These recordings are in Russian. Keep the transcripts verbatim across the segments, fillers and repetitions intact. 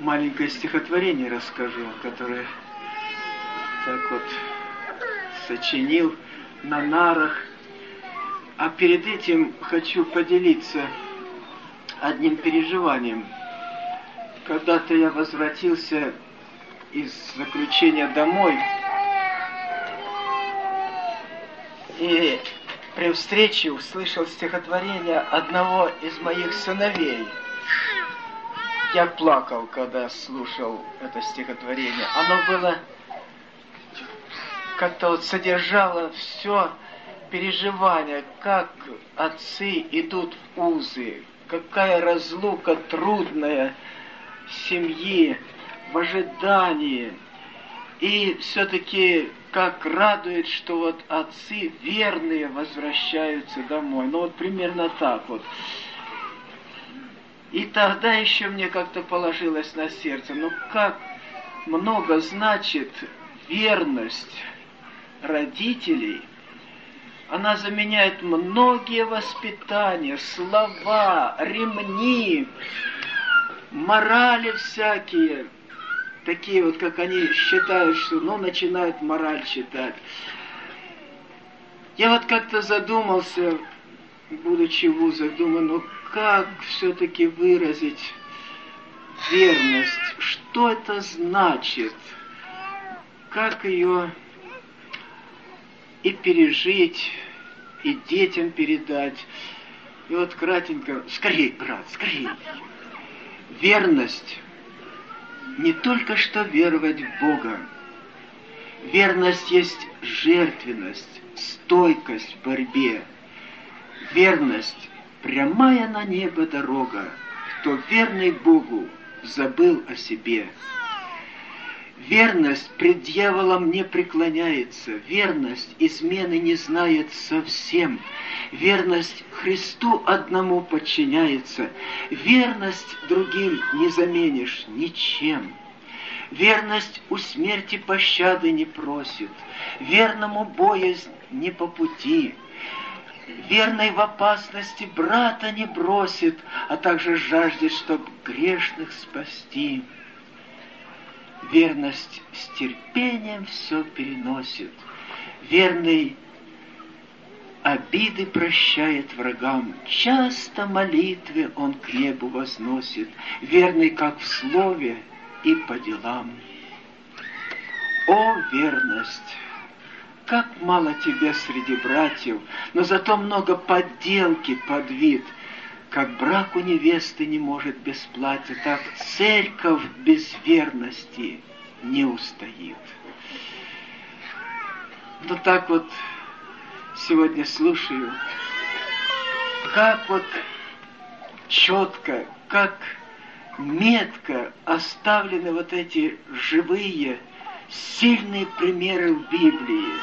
маленькое стихотворение расскажу, которое так вот сочинил на нарах. А перед этим хочу поделиться одним переживанием. Когда-то я возвратился из заключения домой, и при встрече услышал стихотворение одного из моих сыновей. Я плакал, когда слушал это стихотворение. Оно было, как-то вот содержало все переживания, как отцы идут в узы, какая разлука трудная семьи, в ожидании. И все-таки как радует, что вот отцы верные возвращаются домой. Ну вот примерно так вот. И тогда еще мне как-то положилось на сердце, ну как много значит верность родителей. Она заменяет многие воспитания, слова, ремни, морали всякие. Такие вот, как они считают, что, ну, начинают мораль читать. Я вот как-то задумался, будучи в вузах, думаю, ну как все-таки выразить верность? Что это значит? Как ее и пережить, и детям передать? И вот кратенько, скорей, брат, скорей. Верность не только что веровать в Бога. Верность есть жертвенность, стойкость в борьбе. Верность — прямая на небо дорога. Кто верный Богу, забыл о себе. Верность пред дьяволом не преклоняется. Верность измены не знает совсем. Верность Христу одному подчиняется. Верность другим не заменишь ничем. Верность у смерти пощады не просит. Верному боязнь не по пути. Верный в опасности брата не бросит, а также жаждет, чтоб грешных спасти. Верность с терпением все переносит. Верный обиды прощает врагам. Часто молитвы он к небу возносит. Верный как в слове и по делам. О, верность! Как мало тебе среди братьев, но зато много подделки под вид. Как брак у невесты не может без платья, так церковь без верности не устоит. Ну так вот сегодня слушаю, как вот четко, как метко оставлены вот эти живые, сильные примеры в Библии.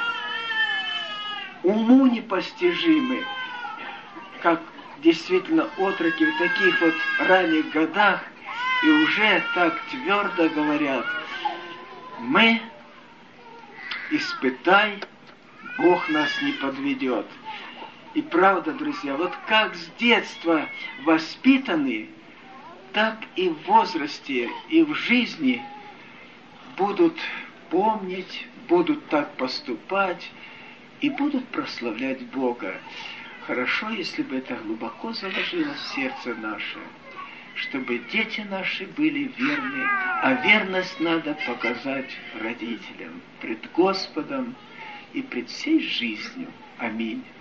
Уму непостижимы, как действительно отроки в таких вот ранних годах и уже так твердо говорят: мы, испытай, Бог нас не подведет. И правда, друзья, вот как с детства воспитаны, так и в возрасте, и в жизни будут помнить, будут так поступать и будут прославлять Бога. Хорошо, если бы это глубоко заложилось в сердце наше, чтобы дети наши были верны, а верность надо показать родителям, пред Господом и пред всей жизнью. Аминь.